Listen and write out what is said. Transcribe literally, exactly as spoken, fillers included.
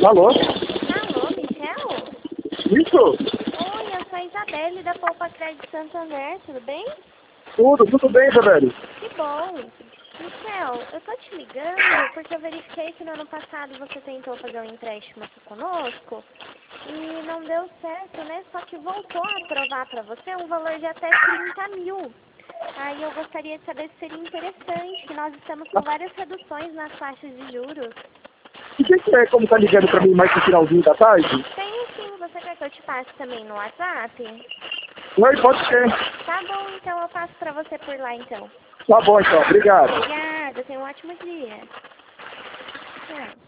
Alô? Alô, Michel? Isso? Oi, eu sou a Isabelle da Poupa Crédito Santander, tudo bem? Tudo, tudo bem, Isabelle? Que bom. Michel, eu tô te ligando porque eu verifiquei que no ano passado você tentou fazer um empréstimo aqui conosco e não deu certo, né? Só que voltou a aprovar para você um valor de até trinta mil. Aí eu gostaria de saber se seria interessante, que nós estamos com várias reduções nas taxas de juros. E quem que é como tá ligando pra mim mais no finalzinho da tarde? Tenho sim, você quer que eu te passe também no WhatsApp? Oi, pode ser. Tá bom, então eu passo pra você por lá então. Tá bom então, obrigado. Obrigada, tenha um ótimo dia. Tchau.